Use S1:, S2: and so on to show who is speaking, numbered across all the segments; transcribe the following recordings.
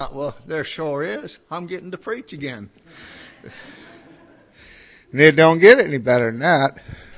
S1: Well, there sure is. I'm getting to preach again. And it don't get any better than that.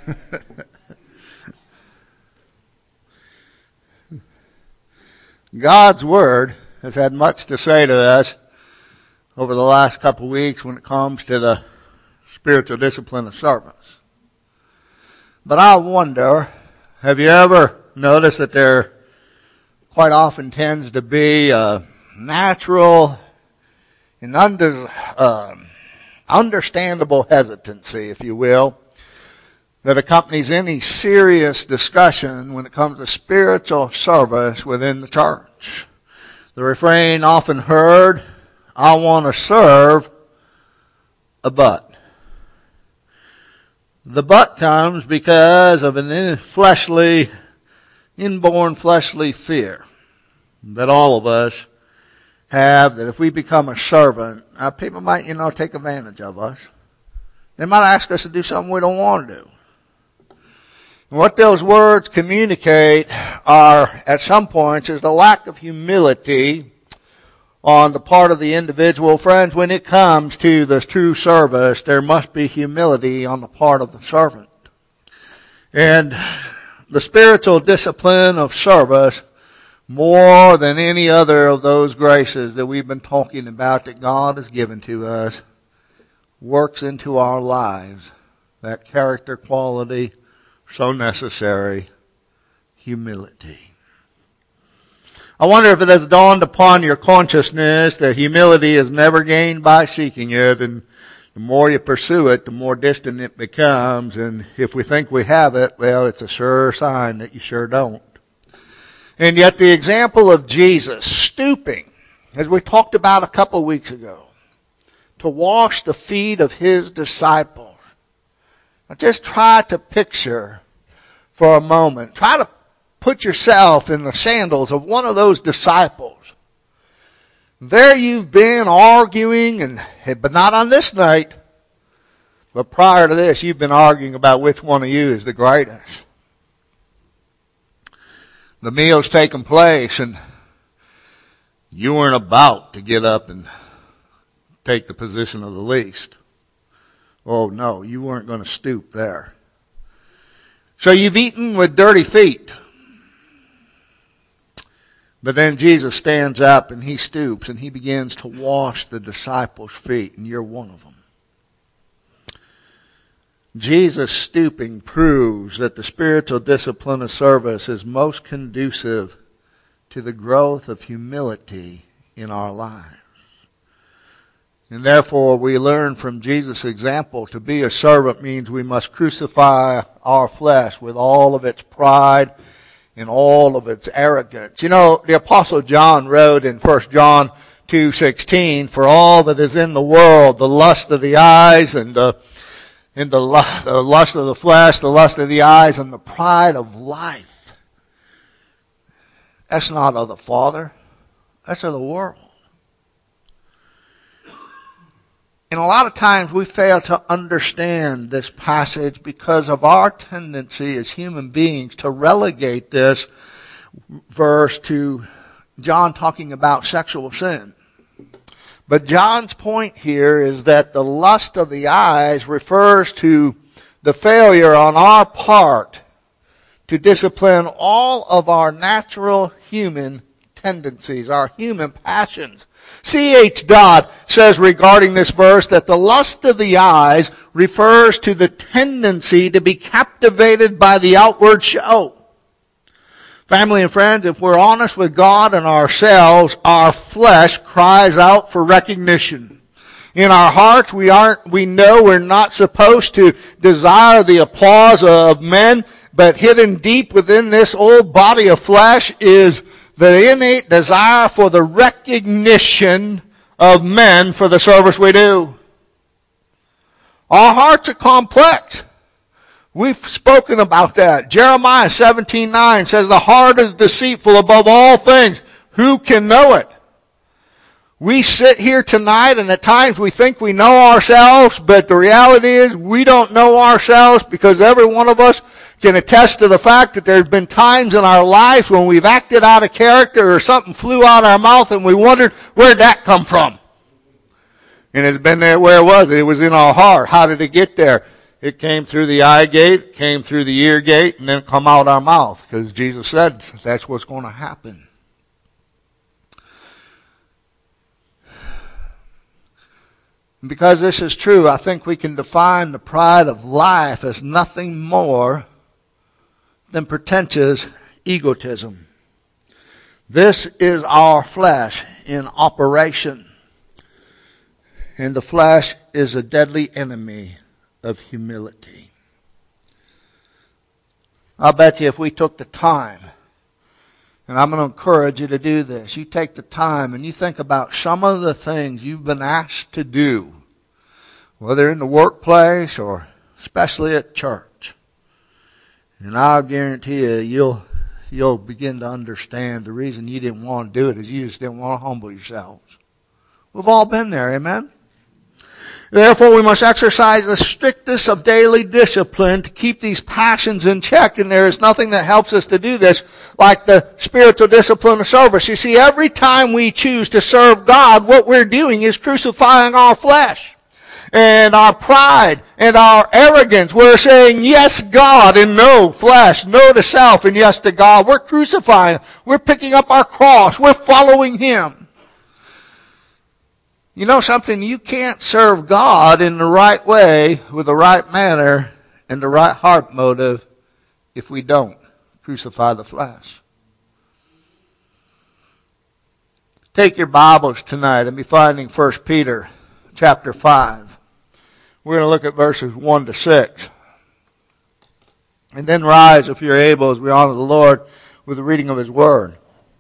S1: God's Word has had much to say to us over the last couple of weeks when it comes to the spiritual discipline of service. But I wonder, have you ever noticed that there quite often tends to be a natural and understandable hesitancy, if you will, that accompanies any serious discussion when it comes to spiritual service within the church? The refrain often heard, I want to serve, a but. The but comes because of an inborn fleshly fear that all of us have, that if we become a servant, people might, take advantage of us. They might ask us to do something we don't want to do. And what those words communicate are, at some points, is the lack of humility on the part of the individual. Friends, when it comes to the true service, there must be humility on the part of the servant. And the spiritual discipline of service, more than any other of those graces that we've been talking about that God has given to us, works into our lives that character quality so necessary, humility. I wonder if it has dawned upon your consciousness that humility is never gained by seeking it, and the more you pursue it, the more distant it becomes, and if we think we have it, well, it's a sure sign that you sure don't. And yet the example of Jesus stooping, as we talked about a couple of weeks ago, to wash the feet of his disciples. Now just try to picture for a moment, try to put yourself in the sandals of one of those disciples. There you've been arguing, but not on this night, but prior to this you've been arguing about which one of you is the greatest. The meal's taken place and you weren't about to get up and take the position of the least. Oh no, you weren't going to stoop there. So you've eaten with dirty feet. But then Jesus stands up and he stoops and he begins to wash the disciples' feet, and you're one of them. Jesus stooping proves that the spiritual discipline of service is most conducive to the growth of humility in our lives. And therefore we learn from Jesus' example, to be a servant means we must crucify our flesh with all of its pride and all of its arrogance. The Apostle John wrote in 1 John 2:16, for all that is in the world, the lust of the eyes and the lust of the flesh, the lust of the eyes, and the pride of life. That's not of the Father. That's of the world. And a lot of times we fail to understand this passage because of our tendency as human beings to relegate this verse to John talking about sexual sin. But John's point here is that the lust of the eyes refers to the failure on our part to discipline all of our natural human tendencies, our human passions. C.H. Dodd says regarding this verse that the lust of the eyes refers to the tendency to be captivated by the outward show. Family and friends, if we're honest with God and ourselves, our flesh cries out for recognition. In our hearts, we know we're not supposed to desire the applause of men, but hidden deep within this old body of flesh is the innate desire for the recognition of men for the service we do. Our hearts are complex. We've spoken about that. Jeremiah 17:9 says the heart is deceitful above all things. Who can know it? We sit here tonight and at times we think we know ourselves, but the reality is we don't know ourselves, because every one of us can attest to the fact that there's been times in our life when we've acted out of character or something flew out our mouth and we wondered, where'd that come from? And it's been there where it was. It was in our heart. How did it get there? It came through the eye gate, came through the ear gate, and then come out our mouth, because Jesus said that's what's going to happen. Because this is true, I think we can define the pride of life as nothing more than pretentious egotism. This is our flesh in operation. And the flesh is a deadly enemy of humility. I'll bet you if we took the time, and I'm going to encourage you to do this, you take the time and you think about some of the things you've been asked to do, whether in the workplace or especially at church. And I'll guarantee you'll begin to understand the reason you didn't want to do it is you just didn't want to humble yourselves. We've all been there, amen? Therefore, we must exercise the strictest of daily discipline to keep these passions in check, and there is nothing that helps us to do this like the spiritual discipline of service. You see, every time we choose to serve God, what we're doing is crucifying our flesh and our pride and our arrogance. We're saying yes, God, and no flesh, no to self, and yes to God. We're crucifying. We're picking up our cross. We're following Him. You know something? You can't serve God in the right way, with the right manner, and the right heart motive if we don't crucify the flesh. Take your Bibles tonight and be finding 1 Peter chapter 5. We're going to look at verses 1 to 6. And then rise, if you're able, as we honor the Lord with the reading of His Word.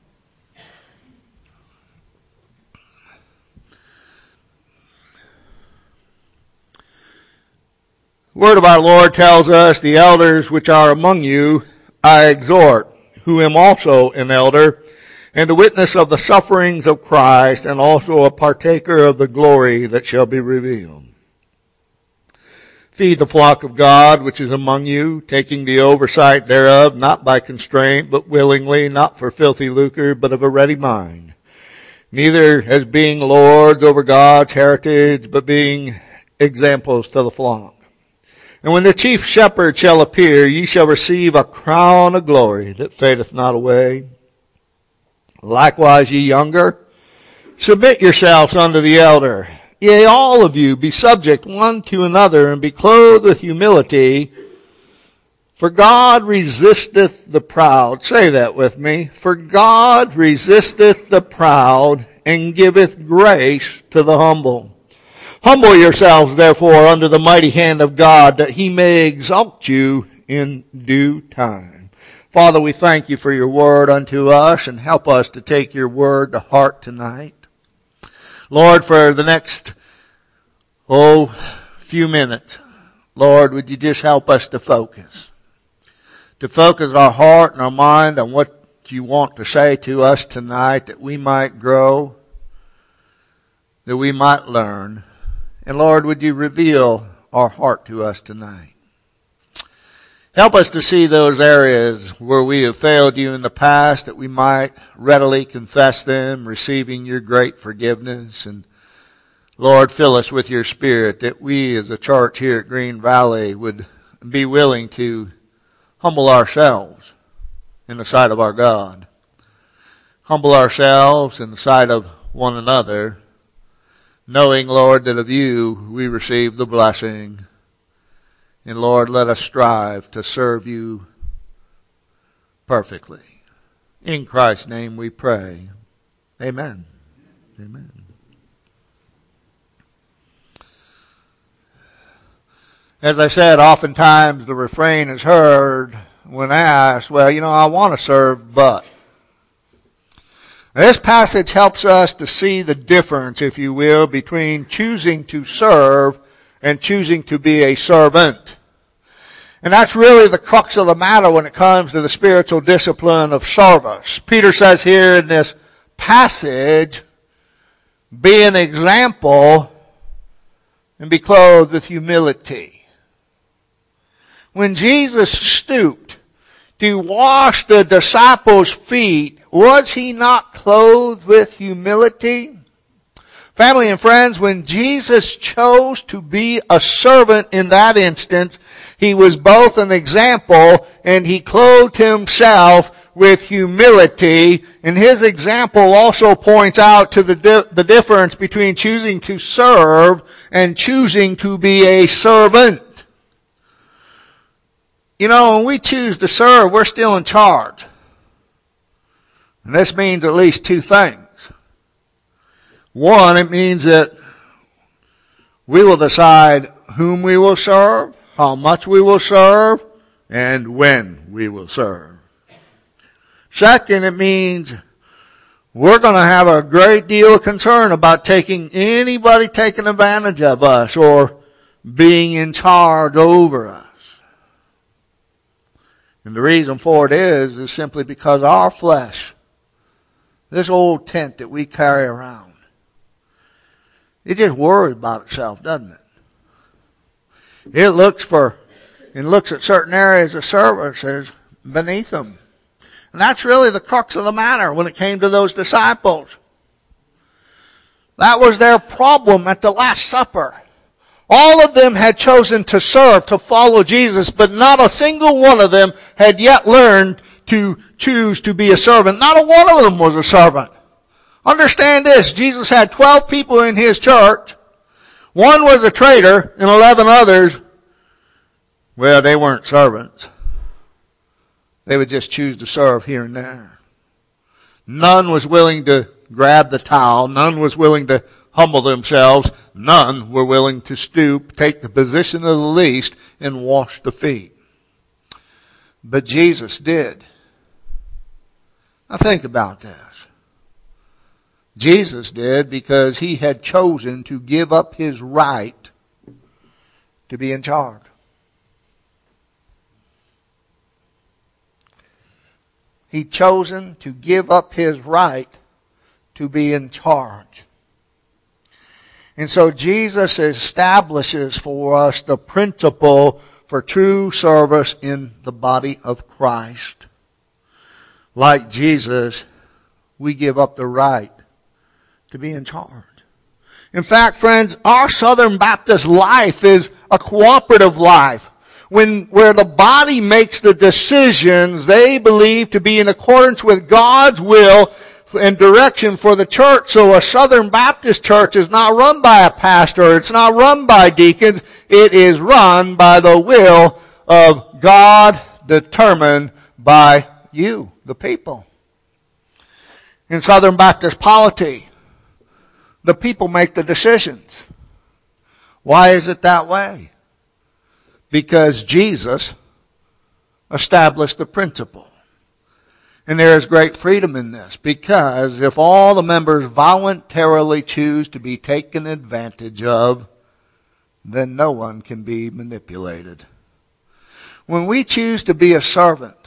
S1: The word of our Lord tells us, the elders which are among you I exhort, who am also an elder, and a witness of the sufferings of Christ, and also a partaker of the glory that shall be revealed. Feed the flock of God which is among you, taking the oversight thereof, not by constraint, but willingly, not for filthy lucre, but of a ready mind. Neither as being lords over God's heritage, but being examples to the flock. And when the chief shepherd shall appear, ye shall receive a crown of glory that fadeth not away. Likewise, ye younger, submit yourselves unto the elder. Yea, all of you, be subject one to another, and be clothed with humility. For God resisteth the proud. Say that with me. For God resisteth the proud, and giveth grace to the humble. Humble yourselves, therefore, under the mighty hand of God, that He may exalt you in due time. Father, we thank You for Your word unto us, and help us to take Your word to heart tonight. Lord, for the next, few minutes, Lord, would You just help us to focus? To focus our heart and our mind on what You want to say to us tonight, that we might grow, that we might learn. And Lord, would You reveal our heart to us tonight? Help us to see those areas where we have failed You in the past, that we might readily confess them, receiving Your great forgiveness. And Lord, fill us with Your Spirit, that we as a church here at Green Valley would be willing to humble ourselves in the sight of our God. Humble ourselves in the sight of one another, knowing, Lord, that of You we receive the blessing. And Lord, let us strive to serve You perfectly. In Christ's name we pray. Amen. Amen. As I said, oftentimes the refrain is heard when asked, well, I want to serve, but. This passage helps us to see the difference, if you will, between choosing to serve and choosing to be a servant. And that's really the crux of the matter when it comes to the spiritual discipline of service. Peter says here in this passage, be an example, and be clothed with humility. When Jesus stooped to wash the disciples' feet, was he not clothed with humility? Family and friends, when Jesus chose to be a servant in that instance, he was both an example and he clothed himself with humility. And his example also points out to the difference between choosing to serve and choosing to be a servant. You know, when we choose to serve, we're still in charge. And this means at least two things. One, it means that we will decide whom we will serve, how much we will serve, and when we will serve. Second, it means we're going to have a great deal of concern about anybody taking advantage of us or being in charge over us. And the reason for it is simply because our flesh, this old tent that we carry around, it just worries about itself, doesn't it? It looks at certain areas of services beneath them. And that's really the crux of the matter when it came to those disciples. That was their problem at the Last Supper. All of them had chosen to serve, to follow Jesus, but not a single one of them had yet learned to choose to be a servant. Not a one of them was a servant. Understand this, Jesus had 12 people in his church. One was a traitor, and 11 others, well, they weren't servants. They would just choose to serve here and there. None was willing to grab the towel. None was willing to humble themselves. None were willing to stoop, take the position of the least, and wash the feet. But Jesus did. Now think about this. Jesus did because he had chosen to give up his right to be in charge. He'd chosen to give up his right to be in charge. And so Jesus establishes for us the principle for true service in the body of Christ. Like Jesus, we give up the right to be in charge. In fact, friends, our Southern Baptist life is a cooperative life. Where the body makes the decisions they believe to be in accordance with God's will and direction for the church. So a Southern Baptist church is not run by a pastor. It's not run by deacons. It is run by the will of God, determined by you, the people. In Southern Baptist polity, the people make the decisions. Why is it that way? Because Jesus established the principle. And there is great freedom in this, because if all the members voluntarily choose to be taken advantage of, then no one can be manipulated. When we choose to be a servant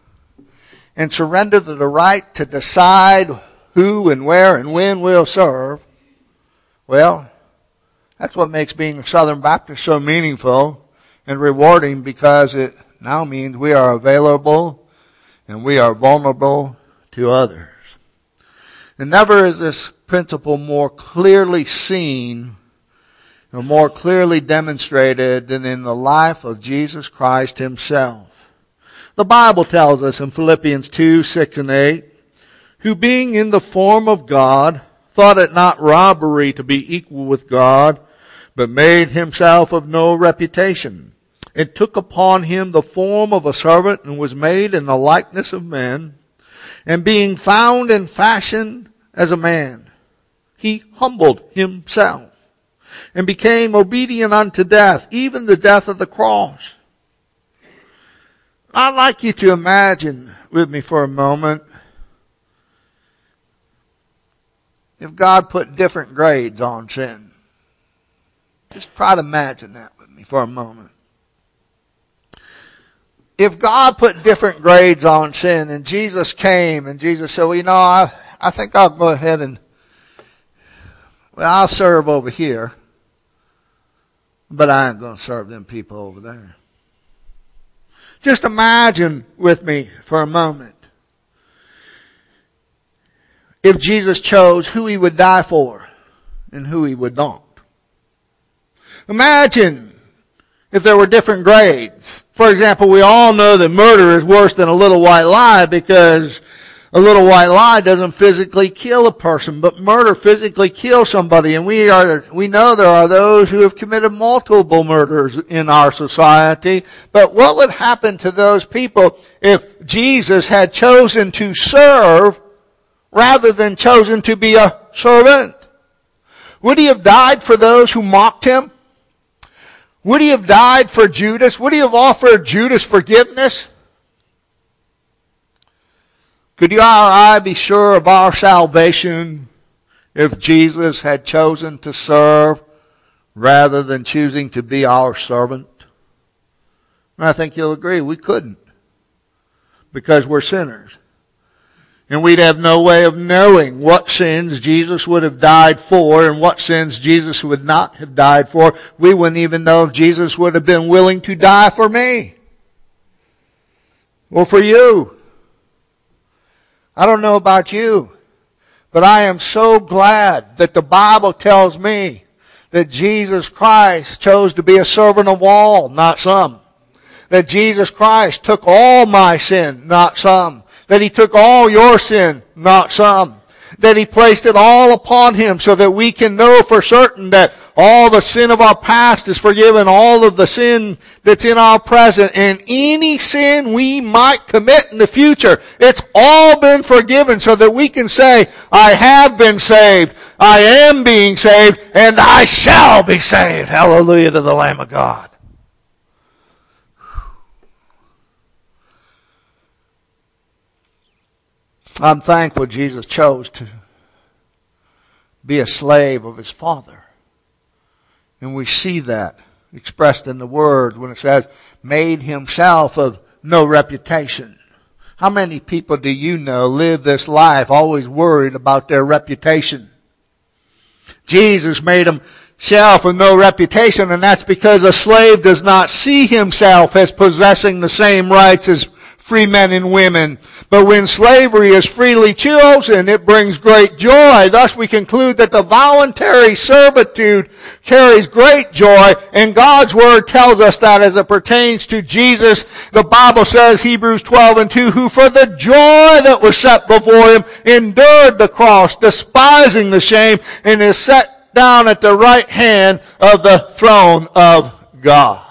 S1: and surrender the right to decide who and where and when we'll serve, well, that's what makes being a Southern Baptist so meaningful and rewarding, because it now means we are available and we are vulnerable to others. And never is this principle more clearly seen or more clearly demonstrated than in the life of Jesus Christ himself. The Bible tells us in Philippians 2, 6 and 8, who being in the form of God, thought it not robbery to be equal with God, but made himself of no reputation, and took upon him the form of a servant, and was made in the likeness of men. And being found in fashion as a man, he humbled himself, and became obedient unto death, even the death of the cross. I'd like you to imagine with me for a moment if God put different grades on sin. Just try to imagine that with me for a moment. If God put different grades on sin and Jesus came and Jesus said, well, I think I'll go ahead and well, I'll serve over here, but I ain't going to serve them people over there. Just imagine with me for a moment if Jesus chose who he would die for and who he would not. Imagine if there were different grades. For example, we all know that murder is worse than a little white lie because a little white lie doesn't physically kill a person, but murder physically kills somebody. And we know there are those who have committed multiple murders in our society. But what would happen to those people if Jesus had chosen to serve rather than chosen to be a servant? Would he have died for those who mocked him? Would he have died for Judas? Would he have offered Judas forgiveness? Could you or I be sure of our salvation if Jesus had chosen to serve rather than choosing to be our servant? And I think you'll agree we couldn't, because we're sinners. And we'd have no way of knowing what sins Jesus would have died for and what sins Jesus would not have died for. We wouldn't even know if Jesus would have been willing to die for me or for you. I don't know about you, but I am so glad that the Bible tells me that Jesus Christ chose to be a servant of all, not some. That Jesus Christ took all my sin, not some. That he took all your sin, not some. That he placed it all upon him so that we can know for certain that all the sin of our past is forgiven, all of the sin that's in our present, and any sin we might commit in the future, it's all been forgiven so that we can say, I have been saved, I am being saved, and I shall be saved. Hallelujah to the Lamb of God. I'm thankful Jesus chose to be a slave of his Father. And we see that expressed in the words when it says, made himself of no reputation. How many people do you know live this life always worried about their reputation? Jesus made himself of no reputation, and that's because a slave does not see himself as possessing the same rights as free men and women. But when slavery is freely chosen, it brings great joy. Thus we conclude that the voluntary servitude carries great joy, and God's Word tells us that as it pertains to Jesus. The Bible says, Hebrews 12:2, who for the joy that was set before him endured the cross, despising the shame, and is set down at the right hand of the throne of God.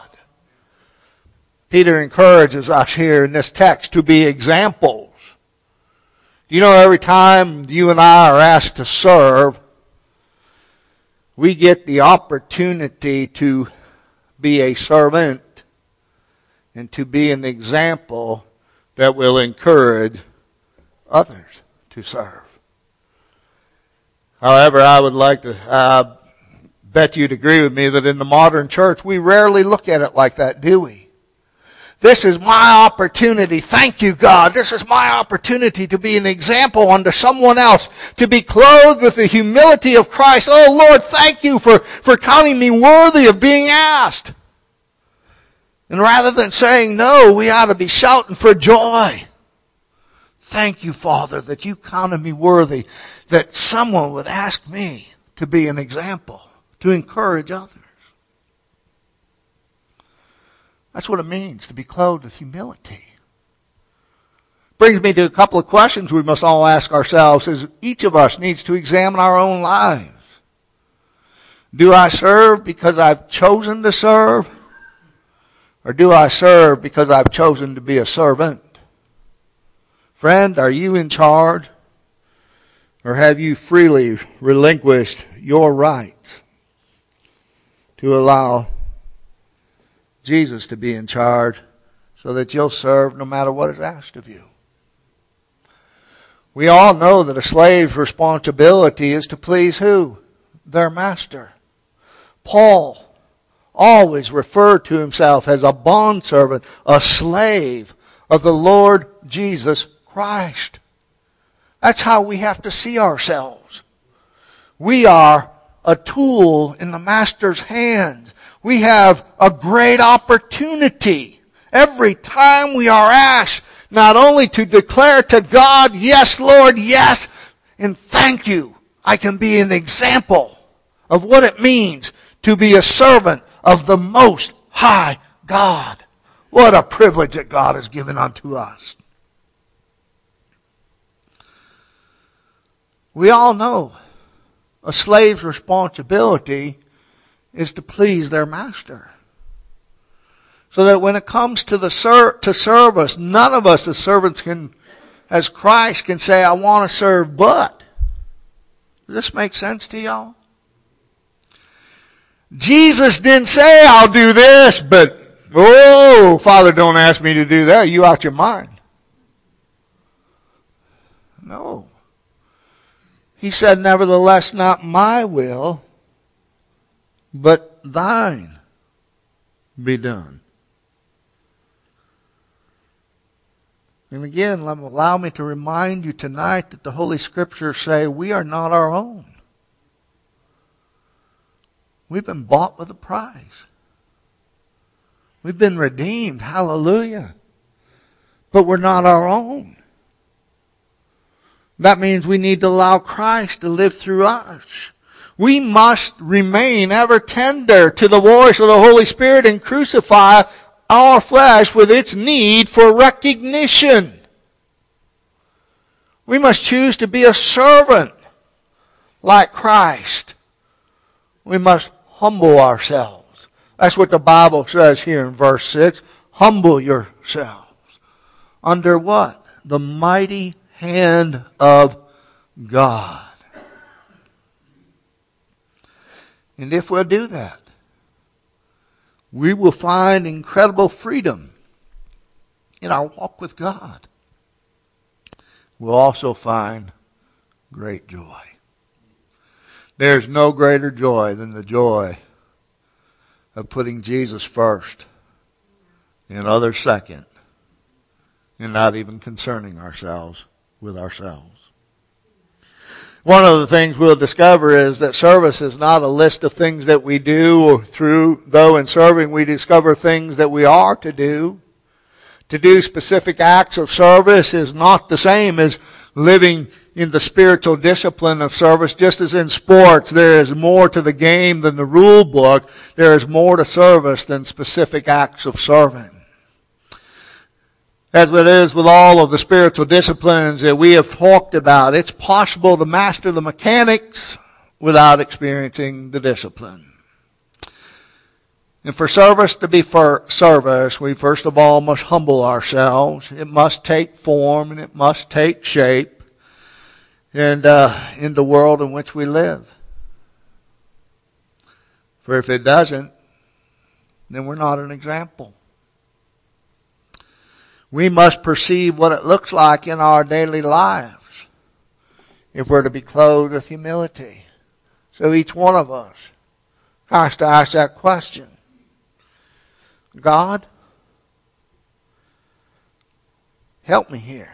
S1: Peter encourages us here in this text to be examples. You know, every time you and I are asked to serve, we get the opportunity to be a servant and to be an example that will encourage others to serve. However, I would like to bet you'd agree with me that in the modern church, we rarely look at it like that, do we? This is my opportunity. Thank you, God. This is my opportunity to be an example unto someone else, to be clothed with the humility of Christ. Oh, Lord, thank you for counting me worthy of being asked. And rather than saying no, we ought to be shouting for joy. Thank you, Father, that you counted me worthy, that someone would ask me to be an example, to encourage others. That's what it means to be clothed with humility. Brings me to a couple of questions we must all ask ourselves as each of us needs to examine our own lives. Do I serve because I've chosen to serve? Or do I serve because I've chosen to be a servant? Friend, are you in charge? Or have you freely relinquished your rights to allow Jesus to be in charge so that you'll serve no matter what is asked of you? We all know that a slave's responsibility is to please who? Their master. Paul always referred to himself as a bondservant, a slave of the Lord Jesus Christ. That's how we have to see ourselves. We are a tool in the Master's hands. We have a great opportunity every time we are asked not only to declare to God, yes, Lord, yes, and thank you. I can be an example of what it means to be a servant of the Most High God. What a privilege that God has given unto us. We all know a slave's responsibility is to please their master. So that when it comes to service, none of us as servants as Christ can say, I want to serve but. Does this make sense to y'all? Jesus didn't say, I'll do this, but, oh, Father, don't ask me to do that. You out your mind. No. He said, nevertheless, not my will, but thine be done. And again, allow me to remind you tonight that the Holy Scriptures say we are not our own. We've been bought with a price. We've been redeemed. Hallelujah. But we're not our own. That means we need to allow Christ to live through us. We must remain ever tender to the voice of the Holy Spirit and crucify our flesh with its need for recognition. We must choose to be a servant like Christ. We must humble ourselves. That's what the Bible says here in verse 6. Humble yourselves. Under what? The mighty hand of God. And if we'll do that, we will find incredible freedom in our walk with God. We'll also find great joy. There's no greater joy than the joy of putting Jesus first and others second and not even concerning ourselves with ourselves. One of the things we'll discover is that service is not a list of things that we do, or though in serving we discover things that we are to do. To do specific acts of service is not the same as living in the spiritual discipline of service. Just as in sports, there is more to the game than the rule book. There is more to service than specific acts of serving. As it is with all of the spiritual disciplines that we have talked about, it's possible to master the mechanics without experiencing the discipline. And for service to be for service, we first of all must humble ourselves. It must take form and it must take shape in the world in which we live. For if it doesn't, then we're not an example. We must perceive what it looks like in our daily lives if we're to be clothed with humility. So each one of us has to ask that question. God, help me here.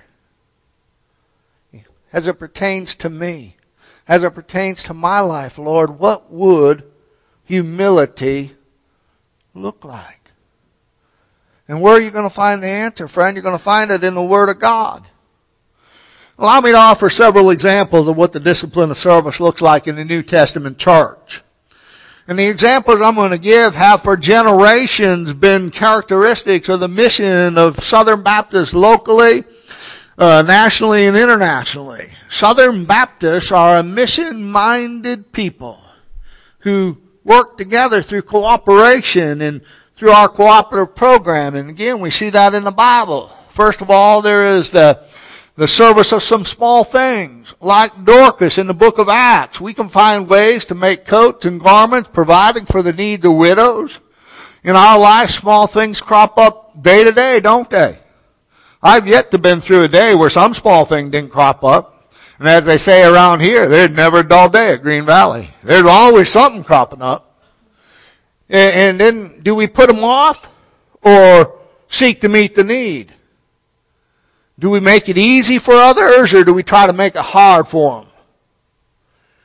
S1: As it pertains to me, as it pertains to my life, Lord, what would humility look like? And where are you going to find the answer, friend? You're going to find it in the Word of God. Allow me to offer several examples of what the discipline of service looks like in the New Testament church. And the examples I'm going to give have for generations been characteristics of the mission of Southern Baptists locally, nationally, and internationally. Southern Baptists are a mission-minded people who work together through cooperation and through our cooperative program. And again, we see that in the Bible. First of all, there is the service of some small things, like Dorcas in the book of Acts. We can find ways to make coats and garments, providing for the needs of widows. In our life, small things crop up day to day, don't they? I've yet to been through a day where some small thing didn't crop up. And as they say around here, there's never a dull day at Green Valley. There's always something cropping up. And then, do we put them off or seek to meet the need? Do we make it easy for others or do we try to make it hard for them?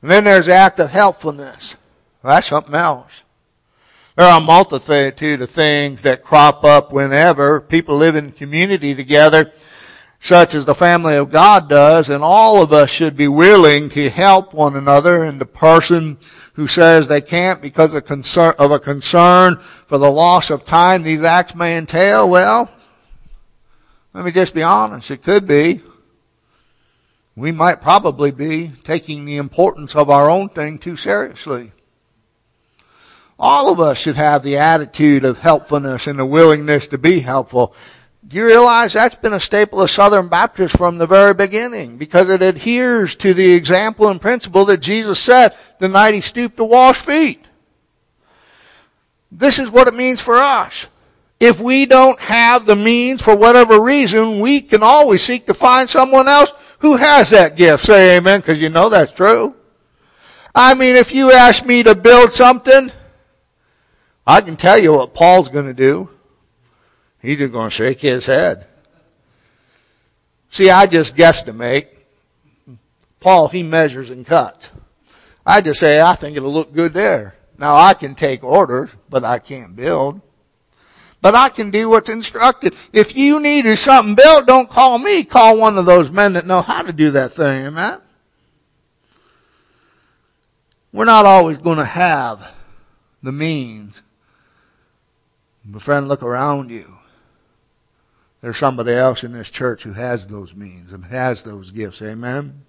S1: And then there's the act of helpfulness. That's something else. There are a multitude of things that crop up whenever people live in community together, such as the family of God does, and all of us should be willing to help one another. And the person who says they can't because of a concern for the loss of time these acts may entail, well, let me just be honest, it could be. We might probably be taking the importance of our own thing too seriously. All of us should have the attitude of helpfulness and the willingness to be helpful. Do you realize that's been a staple of Southern Baptists from the very beginning? Because it adheres to the example and principle that Jesus set the night He stooped to wash feet. This is what it means for us. If we don't have the means for whatever reason, we can always seek to find someone else who has that gift. Say amen, because you know that's true. I mean, if you ask me to build something, I can tell you what Paul's going to do. He's just going to shake his head. See, I just guesstimate. Paul, he measures and cuts. I just say, I think it'll look good there. Now, I can take orders, but I can't build. But I can do what's instructed. If you need something built, don't call me. Call one of those men that know how to do that thing, amen? We're not always going to have the means. But friend, look around you. There's somebody else in this church who has those means and has those gifts, amen?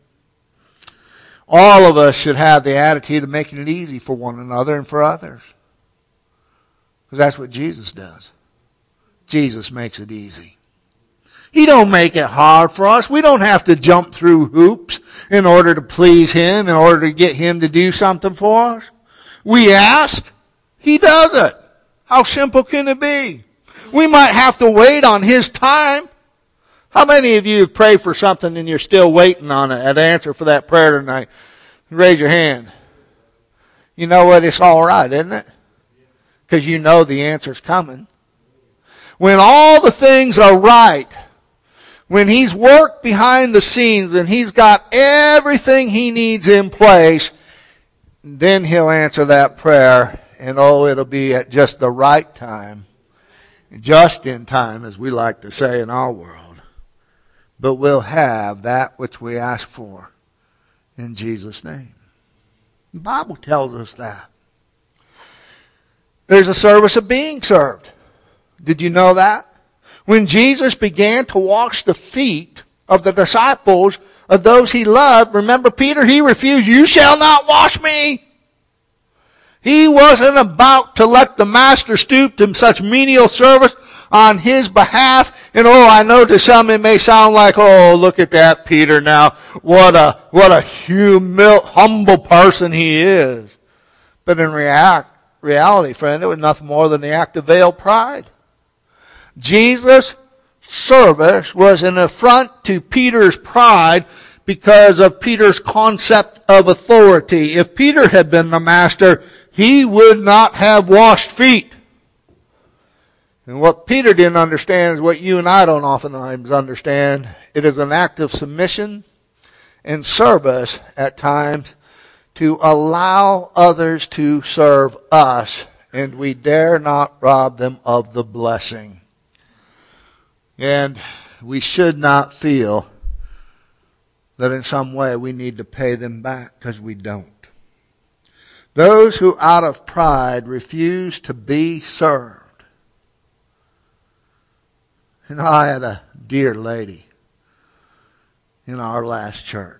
S1: All of us should have the attitude of making it easy for one another and for others. Because that's what Jesus does. Jesus makes it easy. He don't make it hard for us. We don't have to jump through hoops in order to please Him, in order to get Him to do something for us. We ask, He does it. How simple can it be? We might have to wait on His time. How many of you have prayed for something and you're still waiting on an answer for that prayer tonight? Raise your hand. You know what? It's all right, isn't it? Because you know the answer's coming. When all the things are right, when He's worked behind the scenes and He's got everything He needs in place, then He'll answer that prayer. And it'll be at just the right time. Just in time, as we like to say in our world. But we'll have that which we ask for in Jesus' name. The Bible tells us that. There's a service of being served. Did you know that? When Jesus began to wash the feet of the disciples of those He loved, remember Peter, he refused, "You shall not wash me." He wasn't about to let the Master stoop to such menial service on His behalf. And I know to some it may sound like, look at that Peter now. What a humble person he is. But in reality, friend, it was nothing more than the act of veiled pride. Jesus' service was an affront to Peter's pride because of Peter's concept of authority. If Peter had been the Master, he would not have washed feet. And what Peter didn't understand is what you and I don't oftentimes understand. It is an act of submission and service at times to allow others to serve us, and we dare not rob them of the blessing. And we should not feel that in some way we need to pay them back, because we don't. Those who out of pride refuse to be served. And I had a dear lady in our last church.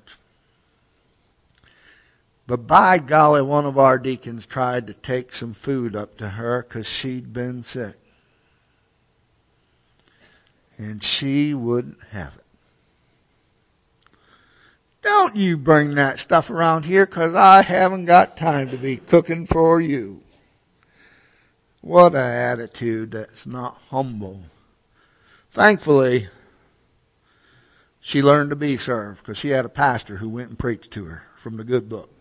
S1: But by golly, one of our deacons tried to take some food up to her because she'd been sick. And she wouldn't have it. Don't you bring that stuff around here, because I haven't got time to be cooking for you. What an attitude that's not humble. Thankfully, she learned to be served, because she had a pastor who went and preached to her from the good book.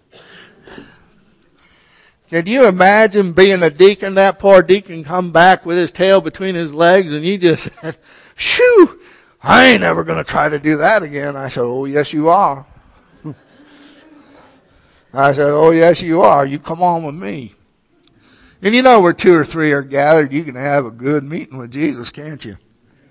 S1: Can you imagine being a deacon? That poor deacon come back with his tail between his legs, and you just said, "Shoo, I ain't ever going to try to do that again." I said, "Oh, yes, you are." I said, oh, yes, you are. You come on with me. And you know where 2 or 3 are gathered, you can have a good meeting with Jesus, can't you?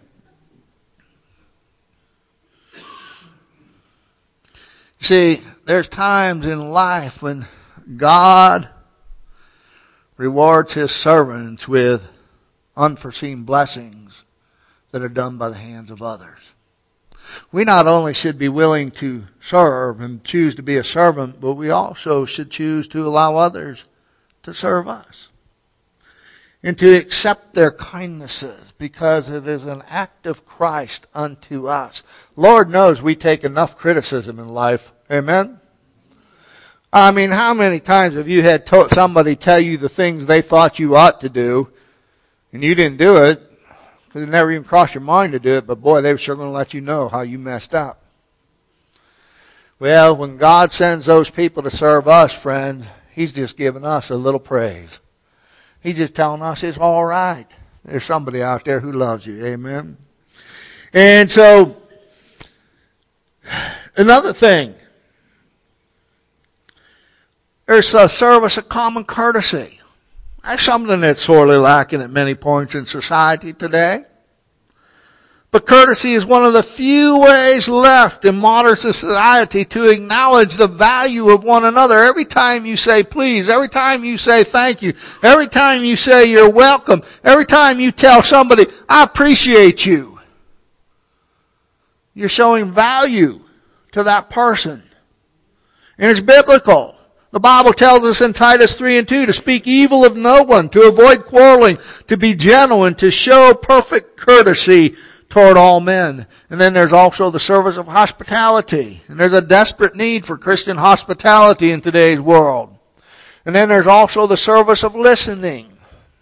S1: See, there's times in life when God rewards His servants with unforeseen blessings that are done by the hands of others. We not only should be willing to serve and choose to be a servant, but we also should choose to allow others to serve us and to accept their kindnesses, because it is an act of Christ unto us. Lord knows we take enough criticism in life. Amen? I mean, how many times have you had somebody tell you the things they thought you ought to do, and you didn't do it, because it never even crossed your mind to do it, but boy, they were sure going to let you know how you messed up. Well, when God sends those people to serve us, friends, He's just giving us a little praise. He's just telling us it's all right. There's somebody out there who loves you. Amen. And so, another thing. There's a service of common courtesy. That's something that's sorely lacking at many points in society today. But courtesy is one of the few ways left in modern society to acknowledge the value of one another. Every time you say please, every time you say thank you, every time you say you're welcome, every time you tell somebody, I appreciate you, you're showing value to that person. And it's biblical. The Bible tells us in Titus 3:2 to speak evil of no one, to avoid quarreling, to be gentle, and to show perfect courtesy toward all men. And then there's also the service of hospitality. And there's a desperate need for Christian hospitality in today's world. And then there's also the service of listening.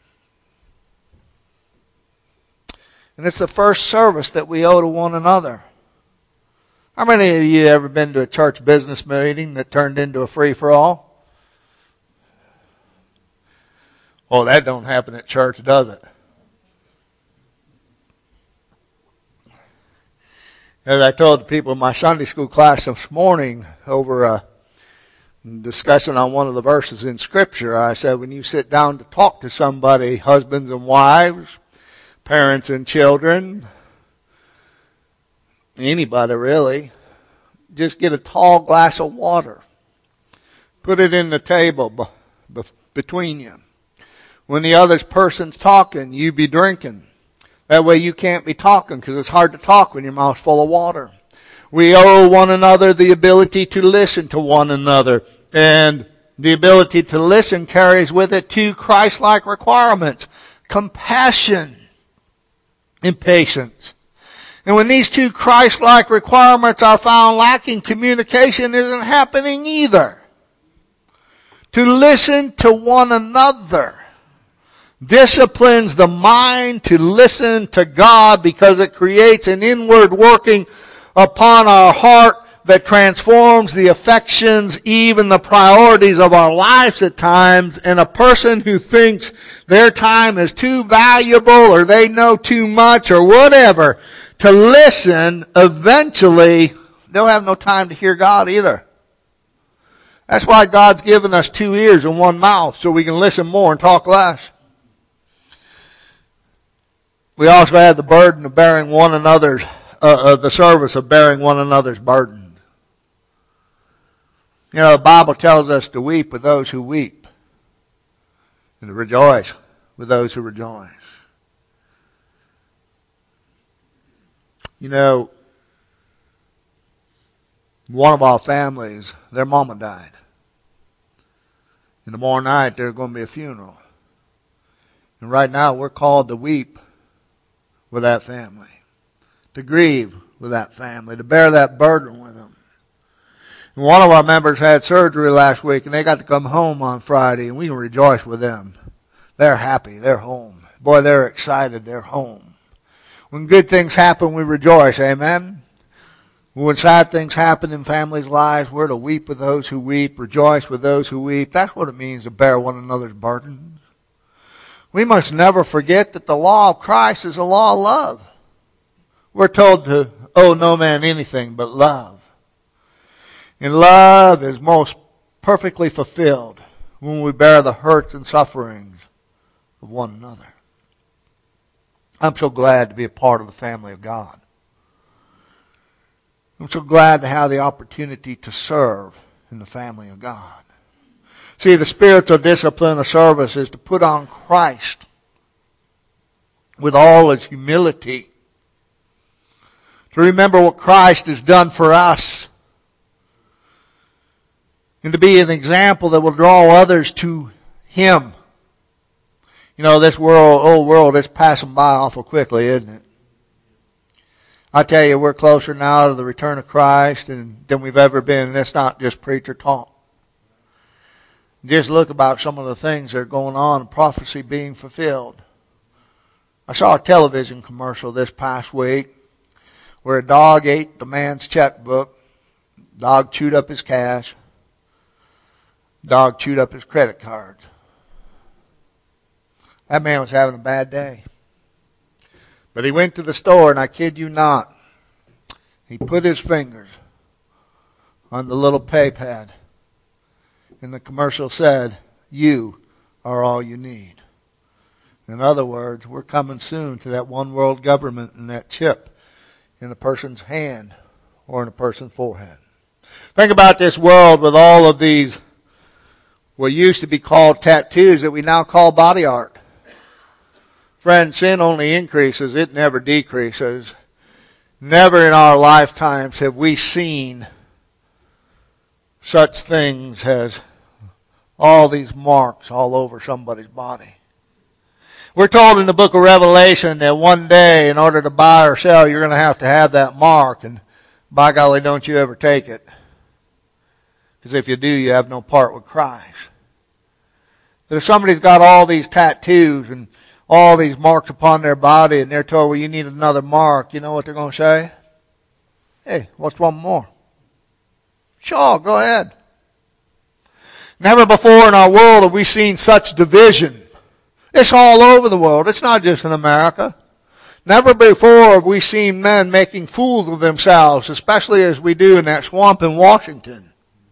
S1: And it's the first service that we owe to one another. How many of you ever been to a church business meeting that turned into a free-for-all? Oh, that don't happen at church, does it? As I told the people in my Sunday school class this morning over a discussion on one of the verses in Scripture, I said when you sit down to talk to somebody, husbands and wives, parents and children, anybody really, just get a tall glass of water. Put it in the table between you. When the other person's talking, you be drinking. That way you can't be talking, because it's hard to talk when your mouth's full of water. We owe one another the ability to listen to one another. And the ability to listen carries with it 2 Christ-like requirements: compassion and patience. And when these 2 Christ-like requirements are found lacking, communication isn't happening either. To listen to one another disciplines the mind to listen to God, because it creates an inward working upon our heart that transforms the affections, even the priorities of our lives at times. And a person who thinks their time is too valuable, or they know too much, or whatever, to listen, eventually they'll have no time to hear God either. That's why God's given us 2 ears and 1 mouth, so we can listen more and talk less. We also have the burden of bearing one another's, the service of bearing one another's burden. You know, the Bible tells us to weep with those who weep, and to rejoice with those who rejoice. You know, one of our families, their mama died. And tomorrow night there's going to be a funeral. And right now we're called to weep with that family, to grieve with that family, to bear that burden with them. And one of our members had surgery last week, and they got to come home on Friday, and we can rejoice with them. They're happy. They're home. Boy, they're excited. They're home. When good things happen, we rejoice. Amen? When sad things happen in families' lives, we're to weep with those who weep, rejoice with those who weep. That's what it means to bear one another's burdens. We must never forget that the law of Christ is a law of love. We're told to owe no man anything but love. And love is most perfectly fulfilled when we bear the hurts and sufferings of one another. I'm so glad to be a part of the family of God. I'm so glad to have the opportunity to serve in the family of God. See, the spiritual discipline of service is to put on Christ with all His humility. To remember what Christ has done for us. And to be an example that will draw others to Him. You know, this old world is passing by awful quickly, isn't it? I tell you, we're closer now to the return of Christ than we've ever been. And that's not just preacher talk. Just look about some of the things that are going on, prophecy being fulfilled. I saw a television commercial this past week where a dog ate the man's checkbook. Dog chewed up his cash. Dog chewed up his credit cards. That man was having a bad day. But he went to the store, and I kid you not, he put his fingers on the little pay pad. And the commercial said, "You are all you need." In other words, we're coming soon to that one world government and that chip in a person's hand or in a person's forehead. Think about this world with all of these, what used to be called tattoos that we now call body art. Friend, sin only increases, it never decreases. Never in our lifetimes have we seen such things as all these marks all over somebody's body. We're told in the book of Revelation that one day, in order to buy or sell, you're going to have that mark, and by golly, don't you ever take it. Because if you do, you have no part with Christ. But if somebody's got all these tattoos and all these marks upon their body, and they're told, well, you need another mark, you know what they're going to say? Hey, what's one more? Sure, go ahead. Never before in our world have we seen such division. It's all over the world. It's not just in America. Never before have we seen men making fools of themselves, especially as we do in that swamp in Washington.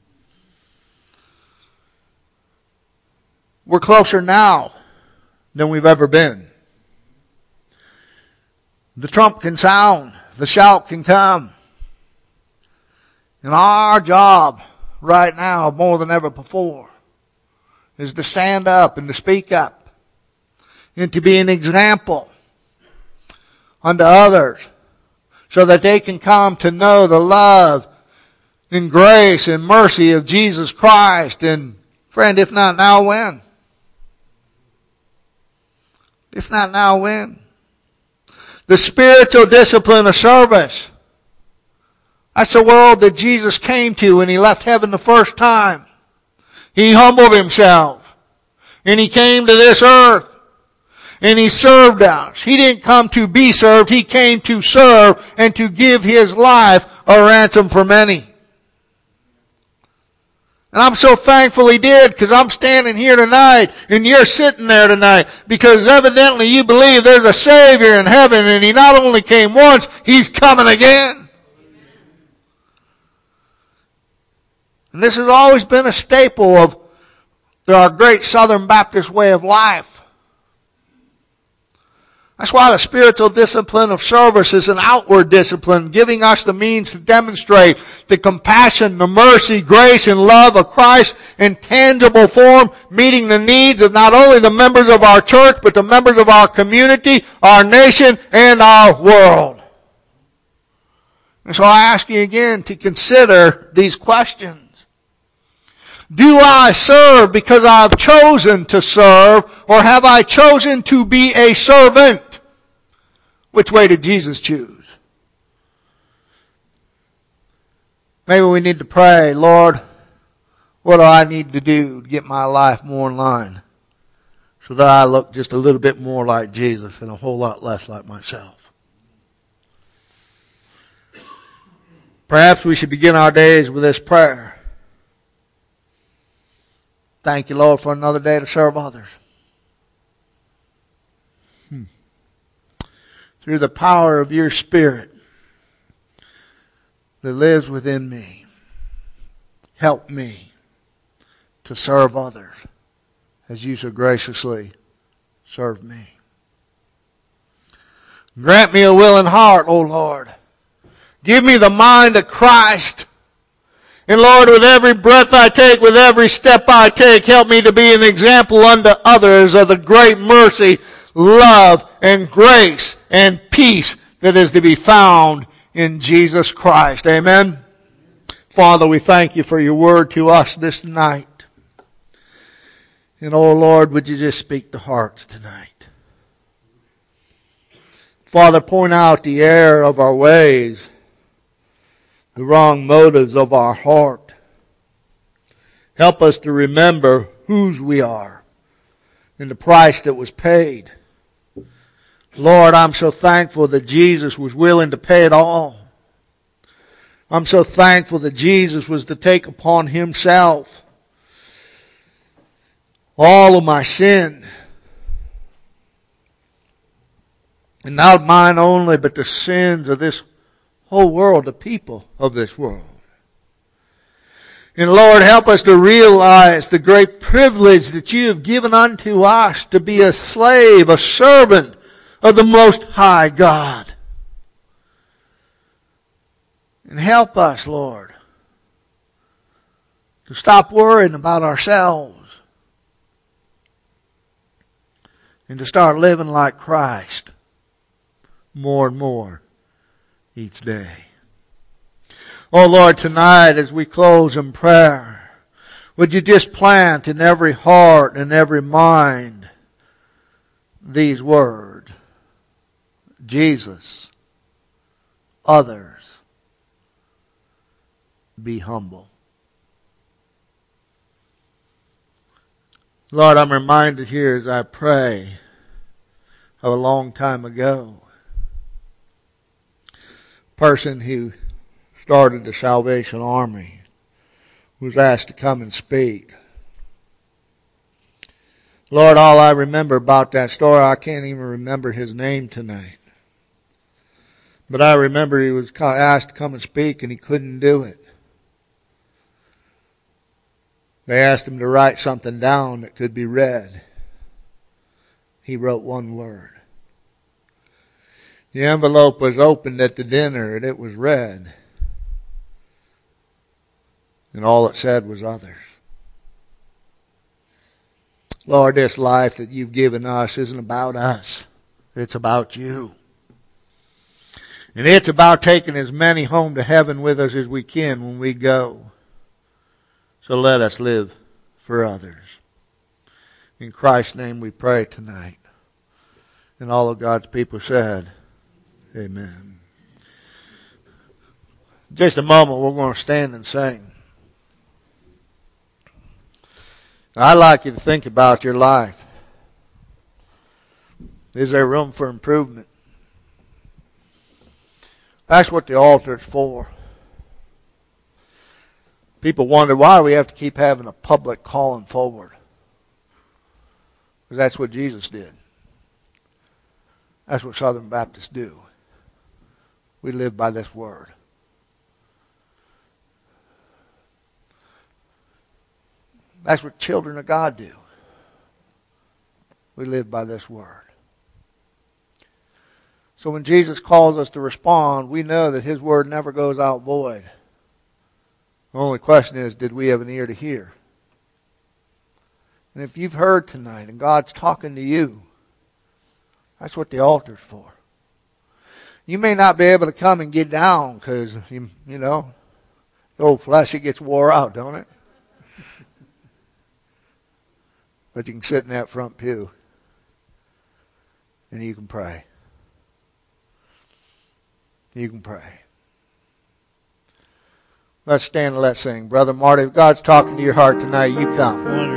S1: We're closer now than we've ever been. The trump can sound. The shout can come. And our job right now, more than ever before, is to stand up and to speak up and to be an example unto others so that they can come to know the love and grace and mercy of Jesus Christ. And friend, if not now, when? If not now, when? The spiritual discipline of service. That's the world that Jesus came to when He left heaven the first time. He humbled Himself. And He came to this earth. And He served us. He didn't come to be served. He came to serve and to give His life a ransom for many. And I'm so thankful He did, because I'm standing here tonight and you're sitting there tonight because evidently you believe there's a Savior in heaven, and He not only came once, He's coming again. And this has always been a staple of our great Southern Baptist way of life. That's why the spiritual discipline of service is an outward discipline, giving us the means to demonstrate the compassion, the mercy, grace, and love of Christ in tangible form, meeting the needs of not only the members of our church, but the members of our community, our nation, and our world. And so I ask you again to consider these questions. Do I serve because I've chosen to serve, or have I chosen to be a servant? Which way did Jesus choose? Maybe we need to pray, Lord, what do I need to do to get my life more in line so that I look just a little bit more like Jesus and a whole lot less like myself? Perhaps we should begin our days with this prayer. Thank you, Lord, for another day to serve others. Through the power of your Spirit that lives within me, help me to serve others as you so graciously serve me. Grant me a willing heart, O Lord. Give me the mind of Christ. And Lord, with every breath I take, with every step I take, help me to be an example unto others of the great mercy, love, and grace and peace that is to be found in Jesus Christ. Amen. Father, we thank you for your word to us this night. And oh Lord, would you just speak to hearts tonight? Father, point out the error of our ways, the wrong motives of our heart. Help us to remember whose we are and the price that was paid. Lord, I'm so thankful that Jesus was willing to pay it all. I'm so thankful that Jesus was to take upon himself all of my sin. And not mine only, but the sins of this whole world, the people of this world. And Lord, help us to realize the great privilege that you have given unto us to be a slave, a servant of the Most High God. And help us, Lord, to stop worrying about ourselves and to start living like Christ more and more each day. Oh Lord, tonight as we close in prayer, would you just plant in every heart and every mind these words: Jesus, others, be humble. Lord, I'm reminded here as I pray of a long time ago, a person who started the Salvation Army was asked to come and speak. Lord, all I remember about that story, I can't even remember his name tonight. But I remember he was asked to come and speak and he couldn't do it. They asked him to write something down that could be read. He wrote one word. The envelope was opened at the dinner and it was read. And all it said was others. Lord, this life that you've given us isn't about us. It's about you. And it's about taking as many home to heaven with us as we can when we go. So let us live for others. In Christ's name we pray tonight. And all of God's people said, amen. Just a moment, we're going to stand and sing. I'd like you to think about your life. Is there room for improvement? That's what the altar is for. People wonder, why do we have to keep having a public calling forward? Because that's what Jesus did. That's what Southern Baptists do. We live by this word. That's what children of God do. We live by this word. So when Jesus calls us to respond, we know that his word never goes out void. The only question is, did we have an ear to hear? And if you've heard tonight and God's talking to you, that's what the altar's for. You may not be able to come and get down because, you know, the old flesh, it gets wore out, don't it? But you can sit in that front pew and you can pray. You can pray. Let's stand and let's sing. Brother Marty, if God's talking to your heart tonight, you come.